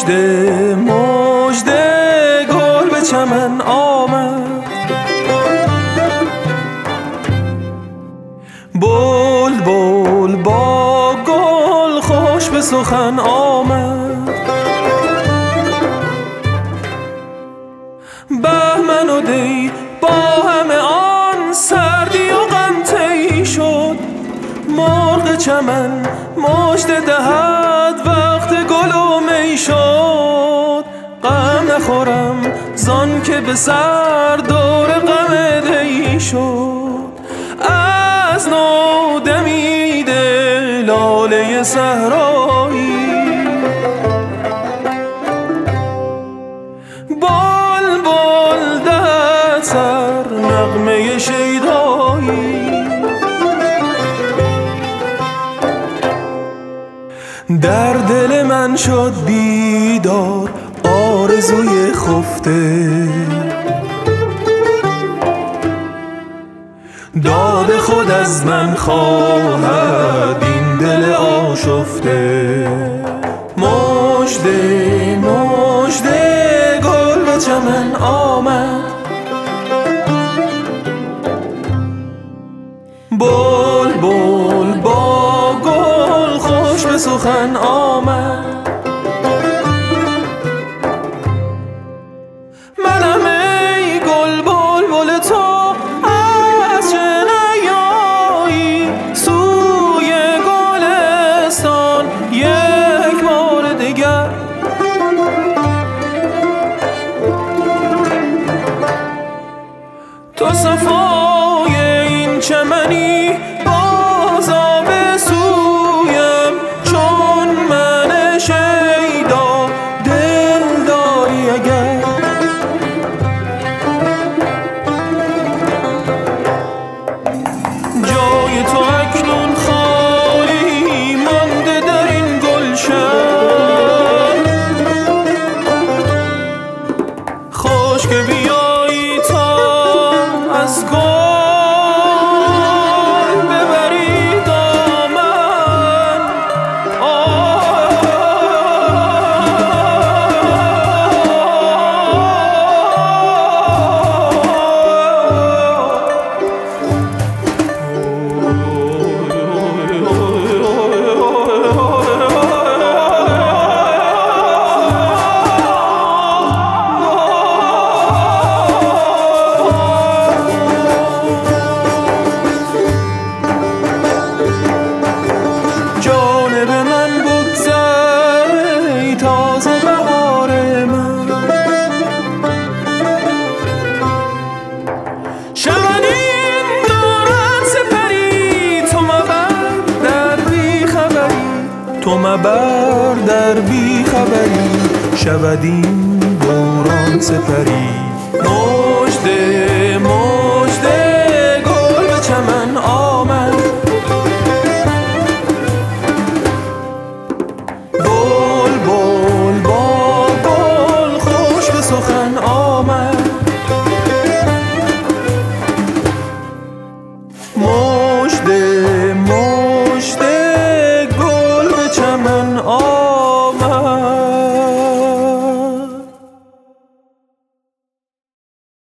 مژده مژده گل به چمن آمد، بلبل با گل خوش به سخن آمد. بهمن و دی با همه آن سردی و غم طی شد، مرغ چمن مژده دهد وقت گل و می شد. غم نخورم زان که به سر دور غم دی شد، از نو دمیده لاله صحرایی. بلبل دهد سر نغمه شیدایی، در دل من شد بیدار آرزوی خفته، داد خود از من خواهد این دل آشفته. مژده مژده گل به چمن آمد، بلبل با گل خوش به سخن آمد. منم ای گل بلبل تو، از چه نیایی سوی گلستان یک بار دیگر. تو صفای این چمنی باز آب سویم، چون من شیدا دل داری اگر. جای تو اکنون خالی مانده در این گلشن، خوش که بیایی تا از گل ببری دامن. جانب من بگذر ای تازه بهار من، شود این دوران سپری تو مبر در بی خبری. تو مبر در بی خبری، شود این دوران سپری. مژده